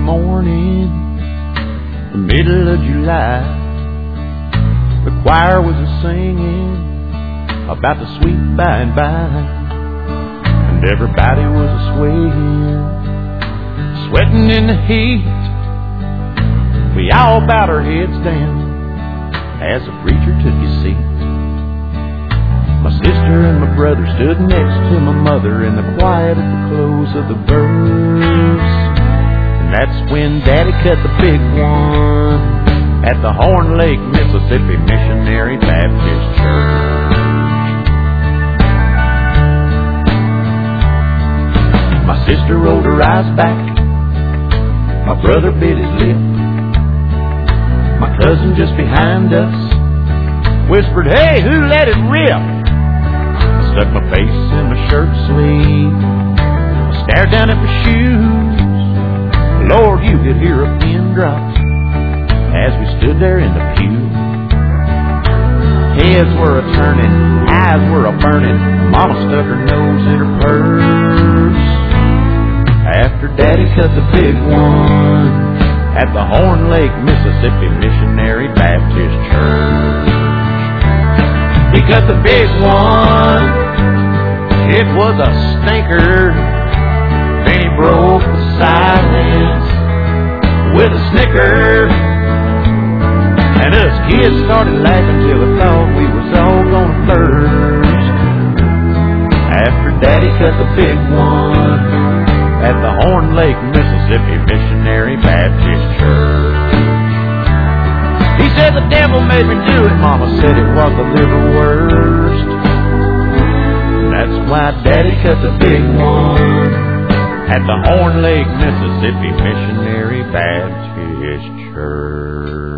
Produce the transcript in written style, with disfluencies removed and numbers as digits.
morning, the middle of July. The choir was a-singing about the sweet by and by, and everybody was a-swaying, sweating in the heat. We all bowed our heads down as the preacher took his seat. My sister and my brother stood next to my mother in the quiet at the close of the verse. And that's when Daddy cut the big one at the Horn Lake, Mississippi Missionary Baptist Church. My sister rolled her eyes back, my brother bit his lip. My cousin just behind us whispered, "Hey, who let it rip?" I stuck my face in my shirt sleeve, I stared down at my shoes. Lord, you could hear a pin drop as we stood there in the pew. Heads were a-turning, eyes were a-burning. Mama stuck her nose in her purse after Daddy cut the big one at the Horn Lake, Mississippi Missionary Baptist Church. He cut the big one, it was a stinker. Then he broke the silence with a snicker, and us kids started laughing till we thought we was all gonna burst. After Daddy cut the big one at the Horn Lake, Mississippi Missionary Baptist Church. He said the devil made me do it. Mama said it was the liver worst. That's why Daddy cut the big one at the Horn Lake, Mississippi Missionary Baptist Church.